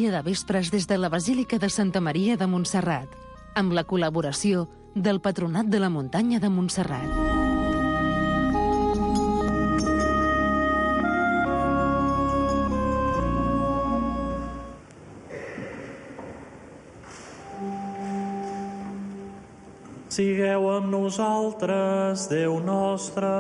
liturgia de vespres des de la Basílica de Santa Maria de Montserrat, amb la col·laboració del Patronat de la Muntanya de Montserrat. Sigueu amb nosaltres, Déu nostre.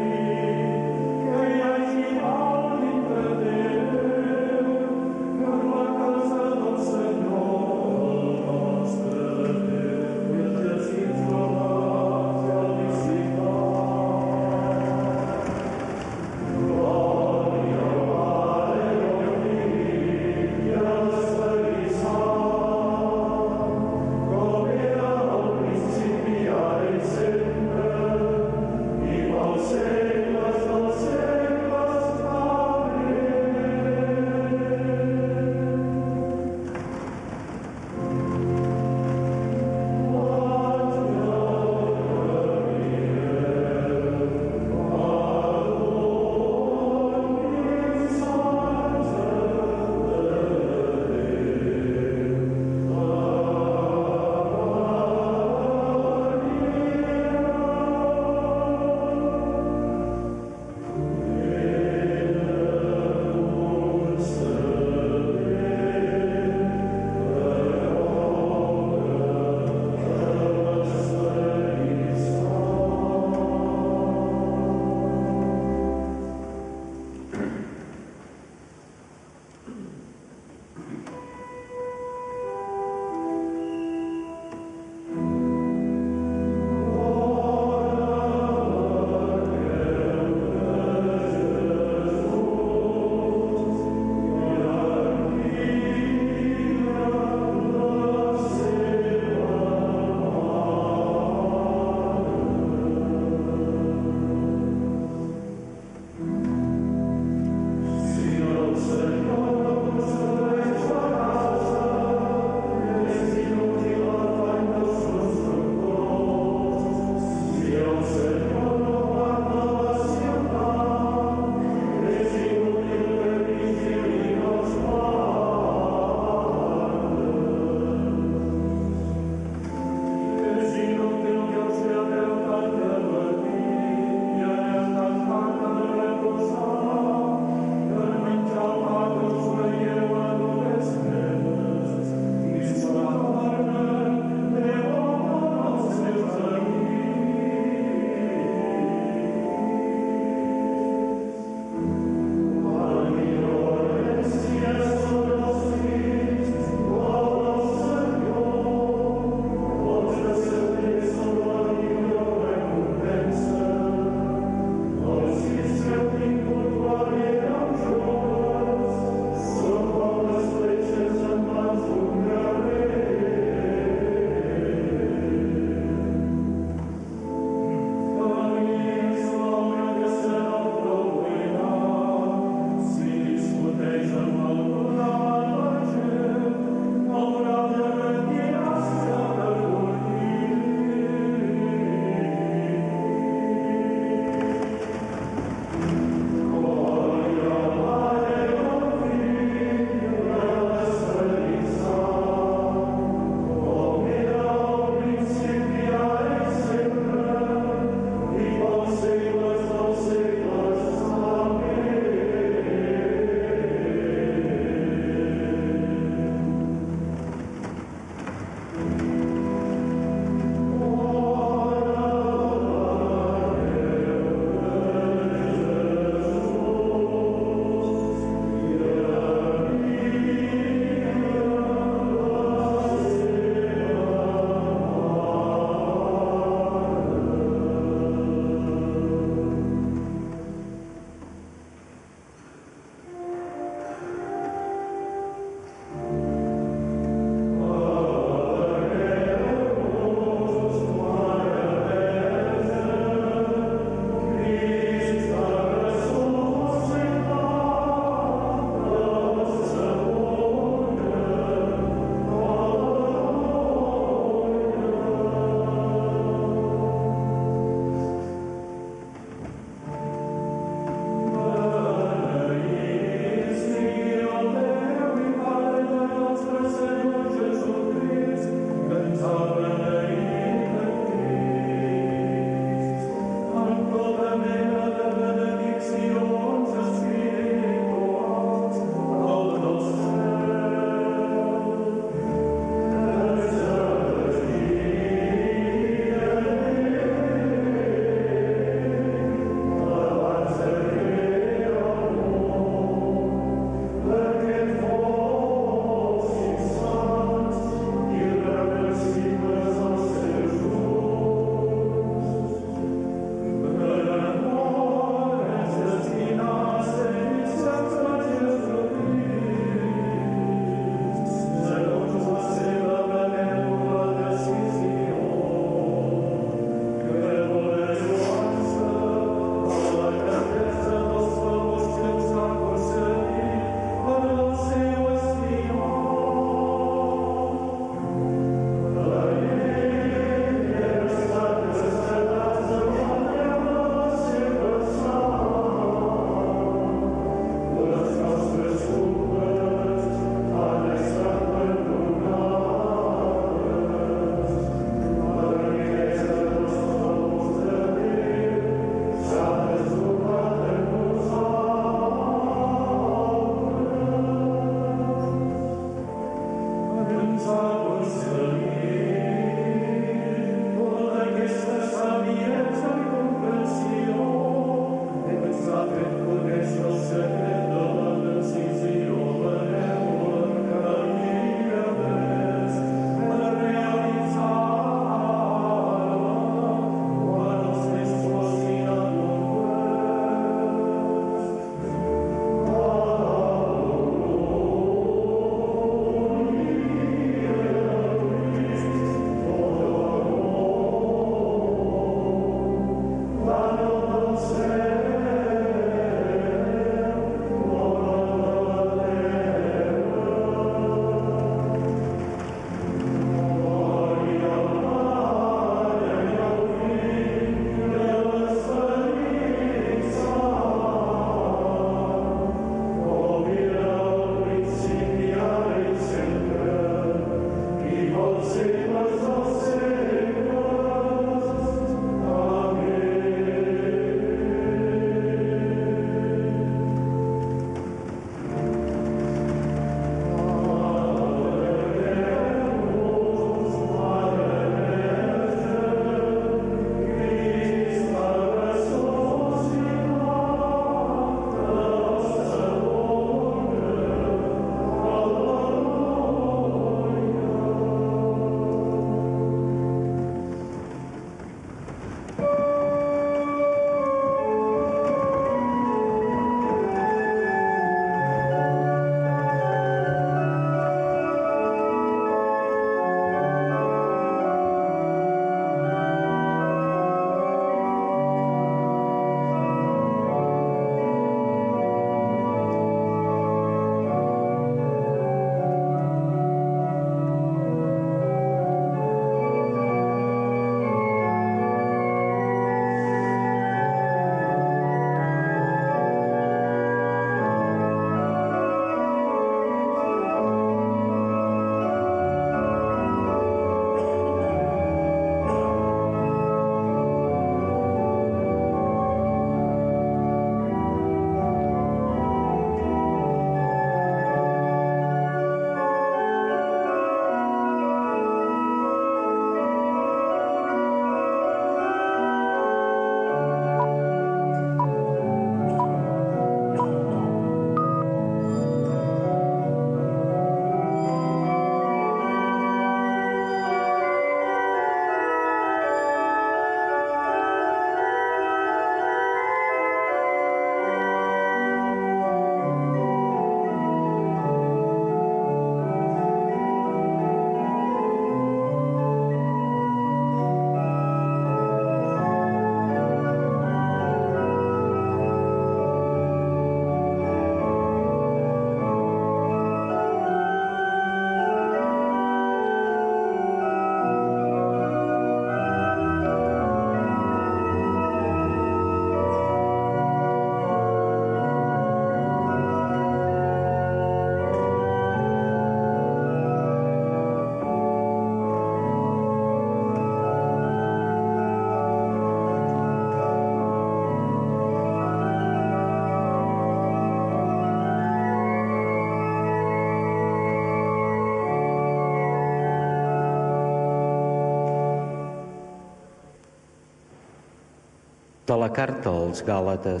De la carta als Gàlates.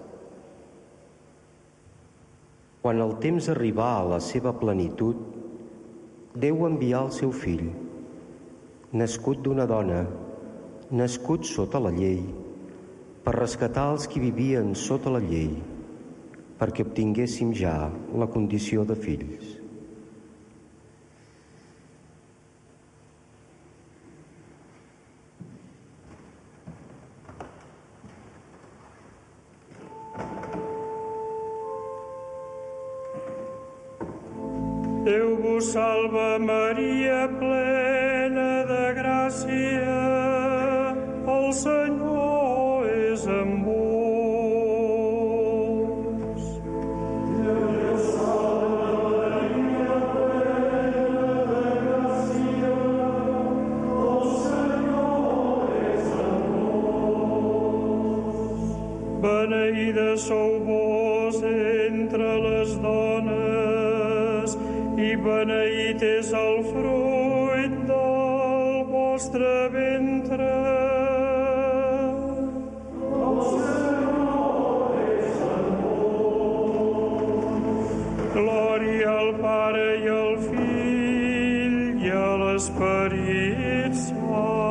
Quan el temps arribà a la seva plenitud, Déu envià el seu fill, nascut d'una dona, nascut sota la llei, per rescatar els qui vivien sota la llei, perquè obtinguéssim ja la condició de fills. Déu vos salva, Maria, plena de gràcia, el Senyor és amb vos. Déu vos salva, Maria, plena de gràcia, el Senyor és amb vos. Beneïda sou vos entre les dones, i beneït és el fruit del vostre ventre. El Senyor és amb vos. Glòria al Pare i al Fill i a l'Esperit Sant.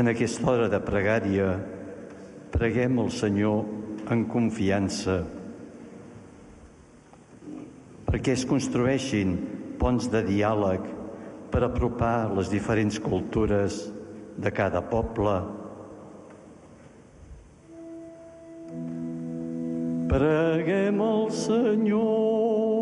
En aquesta hora de pregària, preguem al Senyor en confiança perquè es construeixin ponts de diàleg per apropar les diferents cultures de cada poble. Preguem al Senyor.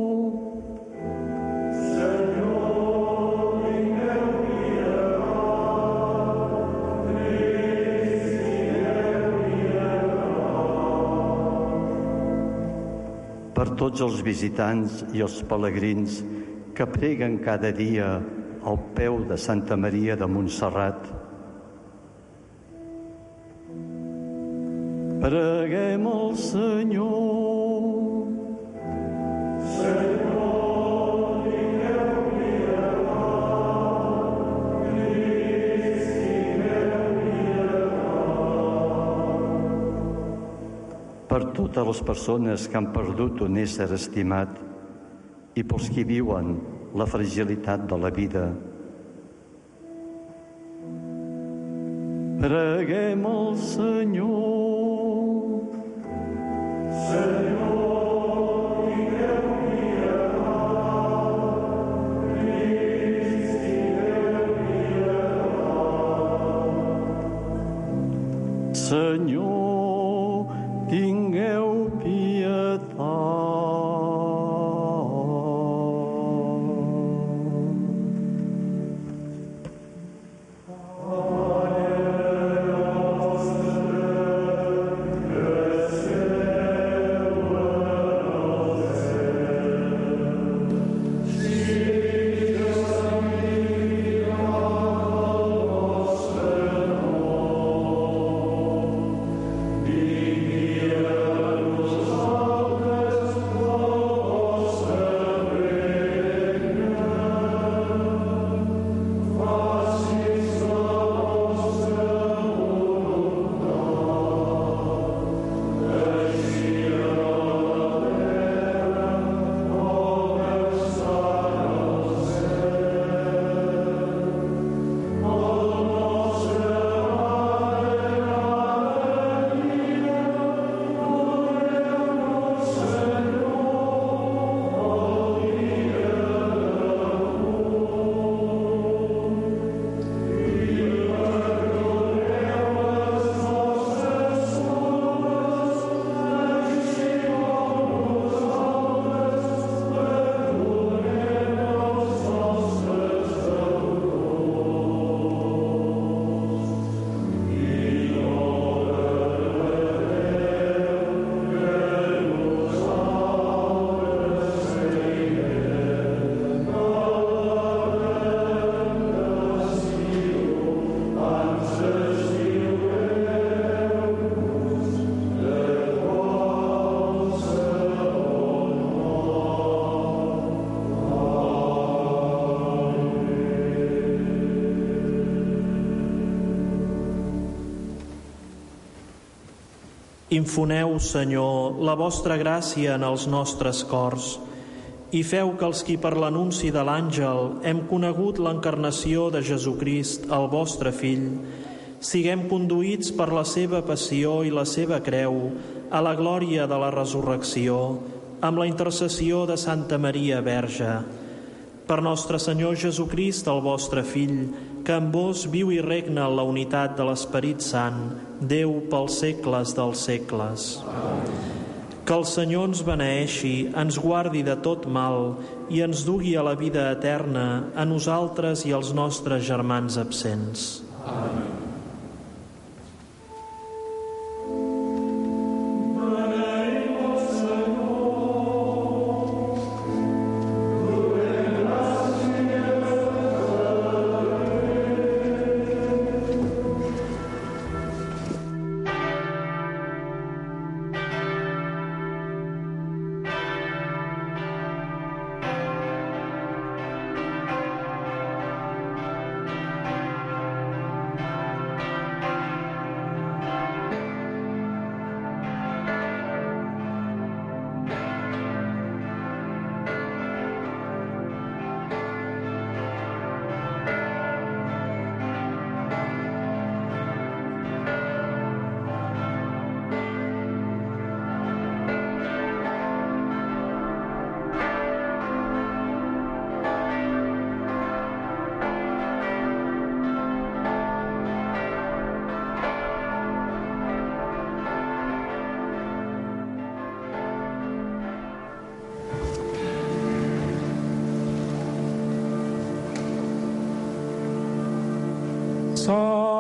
Per tots els visitants i els pelegrins que preguen cada dia al peu de Santa Maria de Montserrat. Preguem al Senyor. Senyor, digueu-li a Crist, digueu-li a per totes les persones que han perdut un ésser estimat i pels qui viuen la fragilitat de la vida. Preguem al Senyor. Senyor, digueu-li a Crist, digueu-li a Senyor, tingueu pietat. Infoneu, Senyor, la vostra gràcia en els nostres cors i feu que els qui per l'anunci de l'àngel hem conegut l'encarnació de Jesucrist, el vostre Fill, siguem conduïts per la seva passió i la seva creu a la glòria de la resurrecció amb la intercessió de Santa Maria Verge. Per nostre Senyor Jesucrist, el vostre Fill, que amb vos viu i regna en la unitat de l'Esperit Sant, Déu pels segles dels segles. Que el Senyor ens beneeixi, ens guardi de tot mal i ens dugui a la vida eterna a nosaltres i als nostres germans absents. Amén. salve.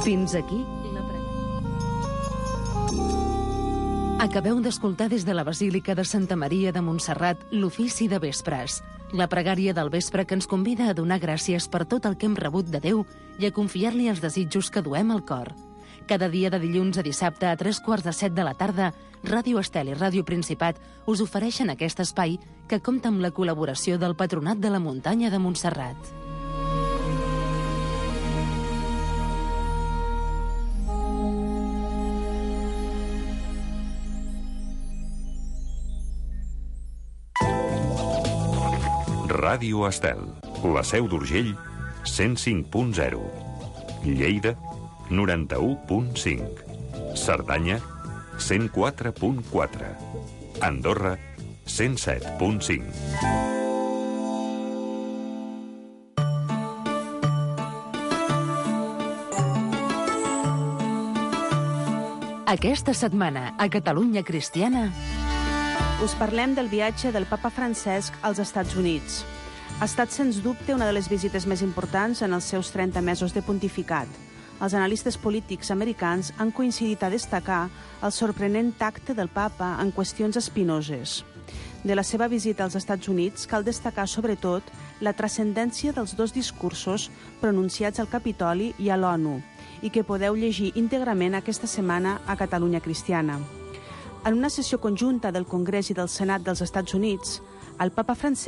Fins aquí la pregària. Acabeu d'escoltar des de la Basílica de Santa Maria de Montserrat l'ofici de vespres, la pregària del vespre que ens convida a donar gràcies per tot el que hem rebut de Déu i a confiar-li els desitjos que duem al cor. Cada dia de dilluns a dissabte a 7:45 de la tarda, Ràdio Estel i Ràdio Principat us ofereixen aquest espai que compta amb la col·laboració del Patronat de la Muntanya de Montserrat. Ràdio Estel, la Seu d'Urgell, 105.0. Lleida, 91.5. Cerdanya, 104.4. Andorra, 107.5. Aquesta setmana, a Catalunya Cristiana, us parlem del viatge del papa Francesc als Estats Units. Ha estat, sens dubte, una de les visites més importants en els seus 30 mesos de pontificat. Els analistes polítics americans han coincidit a destacar el sorprenent tacte del papa en qüestions espinoses. De la seva visita als Estats Units cal destacar, sobretot, la transcendència dels dos discursos pronunciats al Capitoli i a l'ONU, i que podeu llegir íntegrament aquesta setmana a Catalunya Cristiana. En una sessió conjunta del Congrés i del Senat dels Estats Units, el papa Francesc